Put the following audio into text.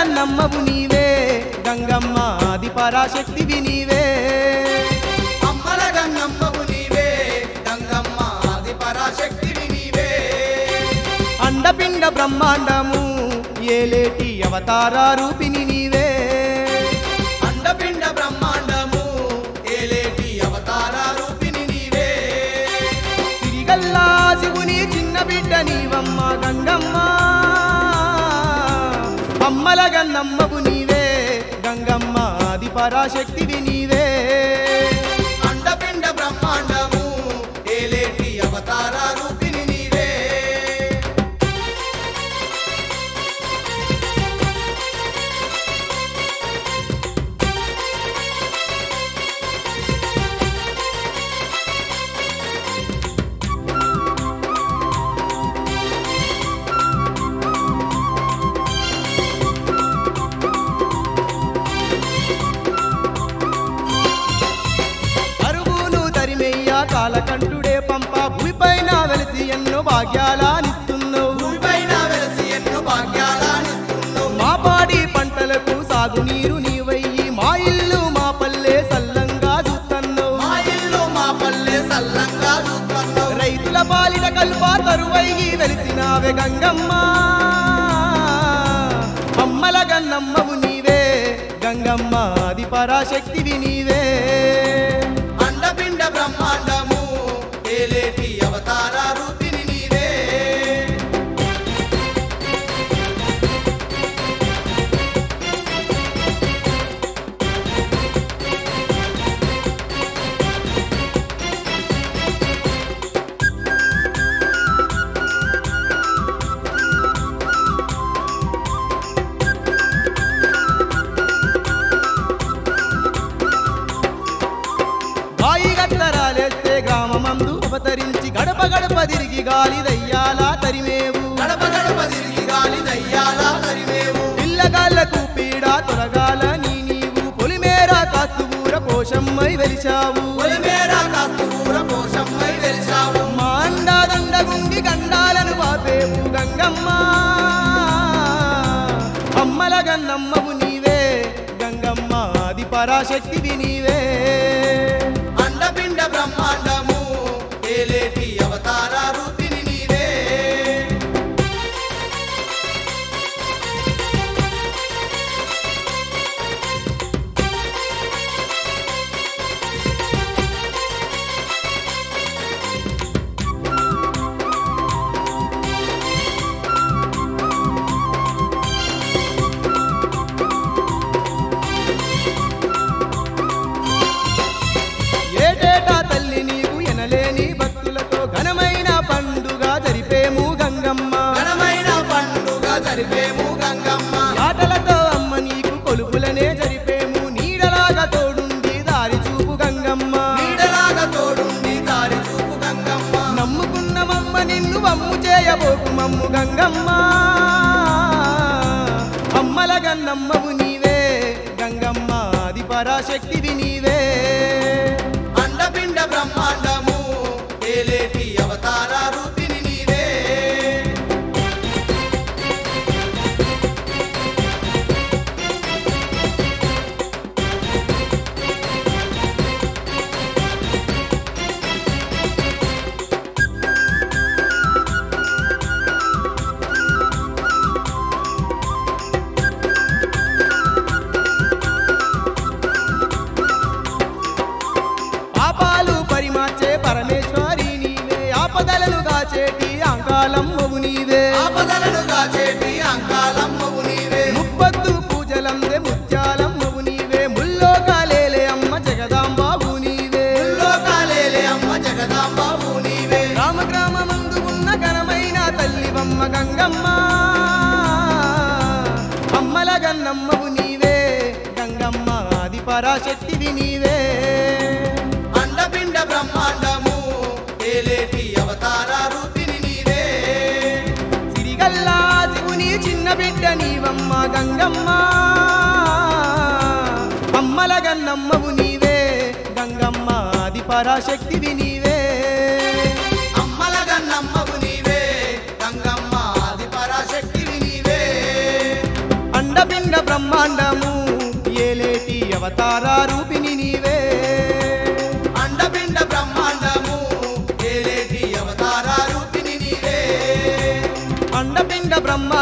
గన్నమ్మవు నీవే గంగమ్మ ఆది పరాశక్తివి నీవే అమ్మల గన్నమ్మవు నీవే గంగమ్మ ఆది పరాశక్తివి నీవే అండపిండ బ్రహ్మాండము ఏలేటి అవతార రూపిణి నీవే అండపిండ బ్రహ్మాండము ఏలేటి అవతార రూపిణి నీవే సిరిగల్లా శివుని చిన్న బిడ్డ నీవమ్మ గంగమ్మ అమ్మల గన్నమ్మవు నీవే గంగమ్మ ఆది పరాశక్తివి నీవే అండపిండ బ్రహ్మాండము ఏలేటి అవతార రూపిణి నీవే అరువును తరిమెయ్య కాలకంఠుడే పంప భూమిపైన వెలిసి ఎన్నో భాగ్యాలనిస్తున్నావు భూమిపైన వెలసి ఎన్నో భాగ్యాలనిస్తున్నావు మా పాడి పంటలకు సాగునీరు నీవయ్యి మా ఇల్లు మా పల్లె సల్లంగా చూస్తున్నావు మా ఇల్లు మా పల్లె సల్లంగా చూస్తున్నావు రైతుల పాలిట కల్ప తరువయ్యి వెలిసినావే గంగమ్మ అమ్మల గన్నమ్మవు నీవే గంగమ్మ ఆది పరాశక్తివి నీవే అండపిండ బ్రహ్మాండము ఏలేటి అవతార రూపిణి నీవే గాయి గత్తరాలేస్తే గ్రామమందు అవతరించి గడప గడప తిరిగి గాలి దయ్యాలా తరిమేవు గడప గడప తిరిగి గాలి దయ్యాలా తరిమేవు పిల్లగాళ్లకు పీడ తొలగాల నీవు పొలిమేర కాస్తుగూర పోషమ్మై వెలిచావు పొలిమేరా కాస్తూర కోశమ్మై వెలిసావు మా అండాదండగుండి గండాలను వాపేవు గంగమ్మ అమ్మల గన్నమ్మవు నీవే గంగమ్మ ఆది పరాశక్తివి నీవే అండపిండ బ్రహ్మాండము ఏలేటి అవతార రూపిణి నీవే ఏటేటా తల్లి నీకు ఎనలేని భక్తులతో ఘనమైన పండుగ జరిపేము గంగమ్మ ఘనమైన పండుగ జరిపేము గంగమ్మ ఆటలతో అమ్మ నీకు కొలుపులనే జరిపేము నీడలాగా తోడుండి దారి చూపు గంగమ్మ నీడలాగా తోడుండి దారి చూపు గంగమ్మ నమ్ముకున్నమమ్మ నిన్ను వమ్ము చేయబోకు మమ్ము గంగమ్మ అమ్మల గన్నమ్మవు నీవే గంగమ్మ ఆది పరాశక్తివి నీవే అండపిండ బ్రహ్మాండము ఏలేటి అవతార రూపిణి నీవే పాపాలు పరిమార్చే పరమేశ్వరి నీవే ఆపదలను కాచేటి అంకాలమ్మవు నీవే ఆపదలను కాచేటి అంకాలమ్మవు నీవే ముప్పద్దు పూజలందే ముత్యాలమ్మవు నీవే ముల్లోకాలేలే అమ్మ జగదాంబాబు నీవే లోకాలేలే అమ్మ జగదాంబాబు నీవే గ్రామ గ్రామమందు ఉన్న ఘనమైన తల్లివమ్మ గంగమ్మ అమ్మల గన్నమ్మవు నీవే గంగమ్మ ఆది పరాశక్తివి నీవే అండపిండ బ్రహ్మాండము ఏలేటి అవతార రూపిణి నీవే సిరిగల్లా శివుని చిన్న బిడ్డ నీవమ్మ గంగమ్మ అమ్మల గన్నమ్మవు నీవే గంగమ్మ ఆది పరాశక్తివి నీవే అమ్మల గన్నమ్మవు నీవే గంగమ్మ ఆది పరాశక్తివి నీవే అండపిండ బ్రహ్మాండము ఏలేటి అవతార రూపిణి నీవే అండపిండ బ్రహ్మాండము ఏలేటి అవతార రూపిణి నీవే అండపిండ బ్రహ్మ